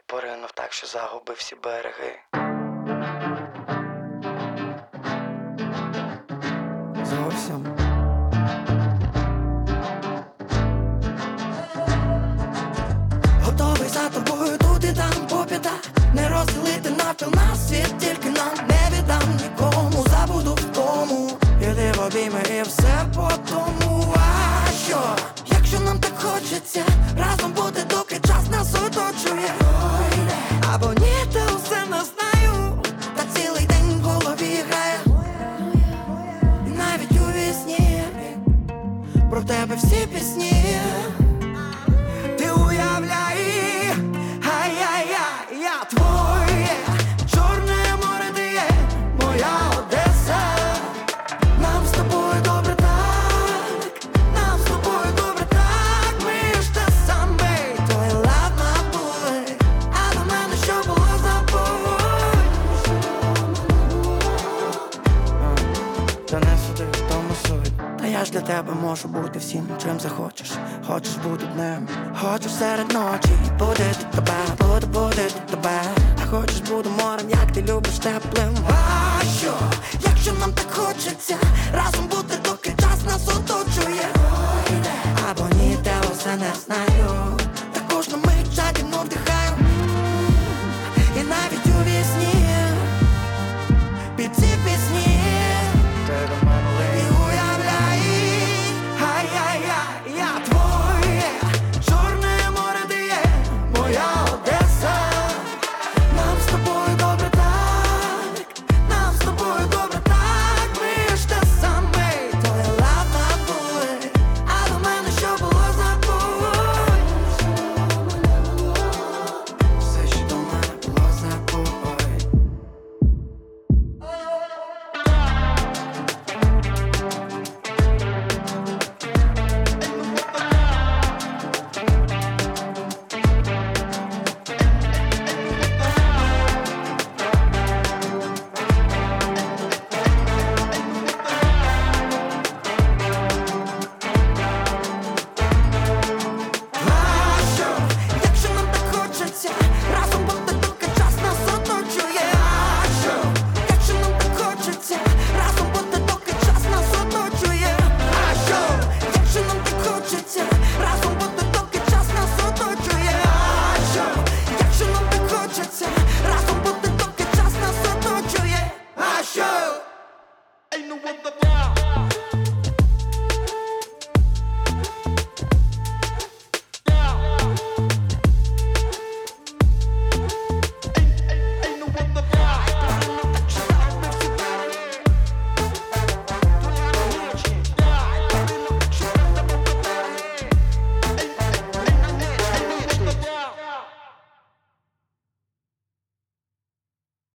поринув так, що загубив всі береги. Зовсім. Готовий за тобою тут і там по п'ятах. Не розділити навпіл на світ, тільки нам не віддам нікому. Забуду в тому, іди в обійми і все по тому. А що, якщо нам так хочеться разом бути, доки час нас оточує? Або ні, та усе не знаю, та цілий день в голові грає. І навіть у вісні про тебе всі пісні. Ти уявляй, ай-яй-яй, я твоє Чорне море, ти є моя Одеса. Нам з тобою добре так, нам з тобою добре так. Ми ж те саме, твоє лав набули, а до мене що було, забудь. Та не суди, в тому суть. Та я ж для тебе можу бути всім, чим захочеш. Хочеш бути днем, хочеш серед ночі, будити тебе